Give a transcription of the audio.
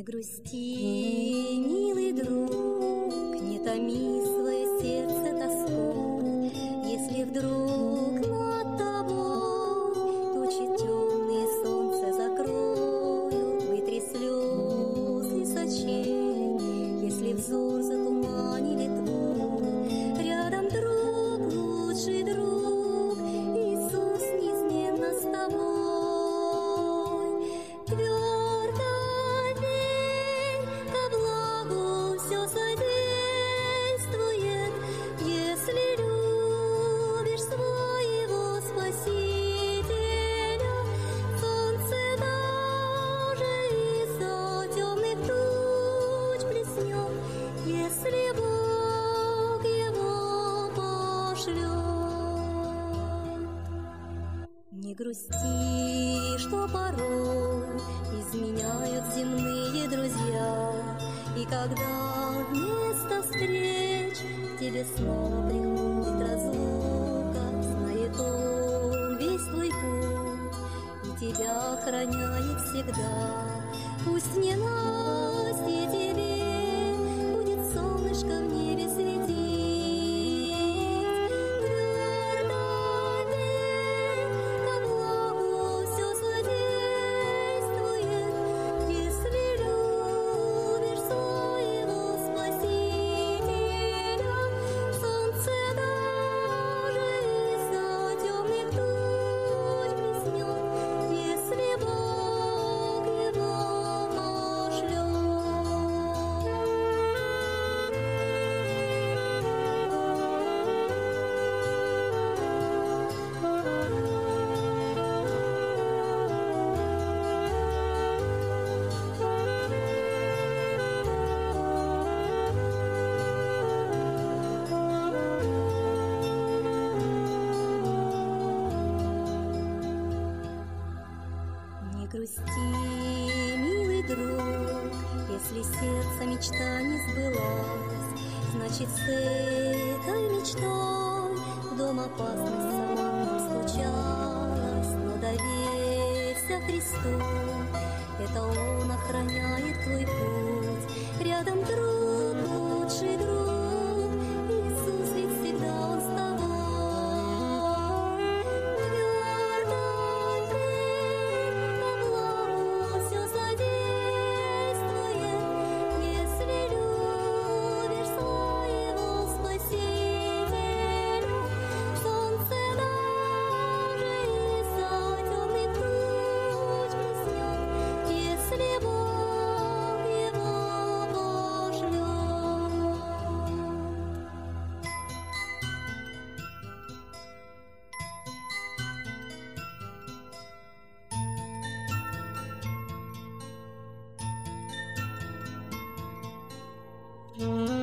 грусти, милый друг, не томи свое сердце тоской, если вдруг над тобой тучи темные солнце закроют, вытри слезы с очей, если взор затуманили твой, рядом друг, лучший друг, Иисус неизменно с тобой. Не грусти, что порой изменяют земные друзья, и когда вместо встреч к тебе снова приходит разлука, знает он весь твой путь и тебя охраняет всегда. Пусть не Насте тебе будет солнышко в небе светить, грусти, милый друг, если сердце мечта не сбылась, значит, с этой мечтой в дом опасность сама не случалась. Но доверься Христу, это Он охраняет твой путь. Рядом друг, лучший друг, Иисус, ведь всегда Он с тобой. Mm-hmm.